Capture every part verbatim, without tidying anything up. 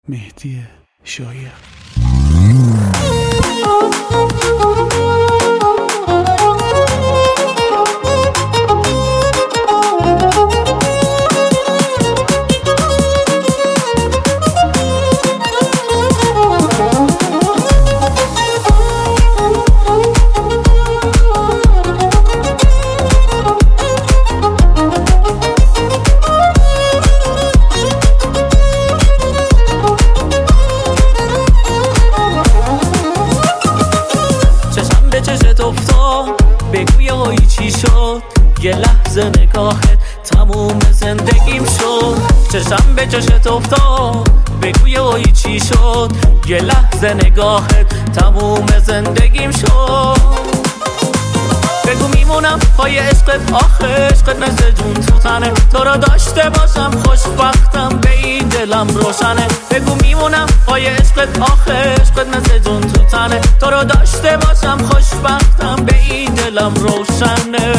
مهدی شایر. بگوی هایی چی شد، یه لحظه نگاهت تموم زندگیم شد. چشم به چشت افتاد، بگوی هایی چی شد، یه لحظه نگاهت تموم زندگیم شد. بگو میمونم پای عشقت، آخه عشقت مثل جون تو تنه. تو را داشته باشم خوشبختم، به این دلم روشنه. بگو میمونم پای عشقت، آخه عشقت مثل جون تو تنه. تو را داشته باشم خوشبختم، به این دلم روشنه.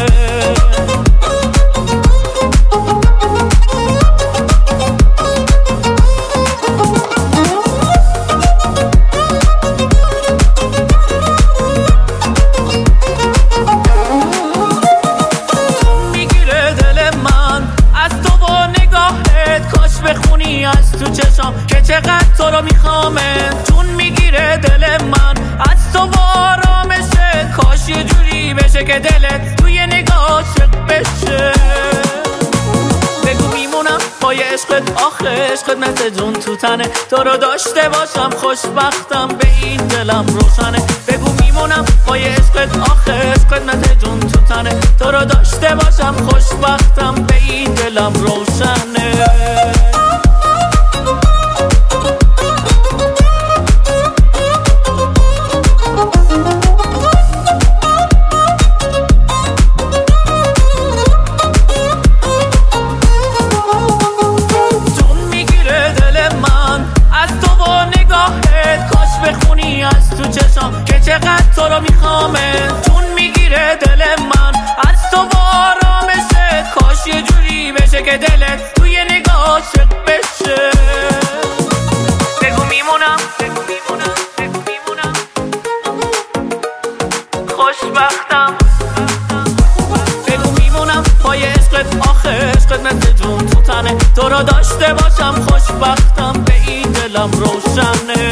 بخونی از تو چشام که چقدر تو رو میخوامه، چون میگیره دل من از تو وارامشه. کاش یه جوری بشه که دلت توی نگاه عاشق بشه. بگو میمونم پای عشقت، آخه عشقت مثل جون تو تنه. تو رو داشته باشم خوشبختم، به این دلم روشنه. بگو میمونم پای عشقت، آخه عشقت مثل جون تو تنه. تو رو داشته باشم خوشبختم، به این دلم روشنه. بخونی از تو چشام که چقدر تو رو میخوامه، چون میگیره دل من از تو وارامشه. کاش یه جوری بشه که دلت توی نگاه عاشق بشه. بگو میمونم، بگو میمونم، بگو میمونم خوشبختم. بگو میمونم پای عشقت، آخه عشقت مثل جون تو تنه. تو رو داشته باشم خوشبختم، به این دلم روشنه.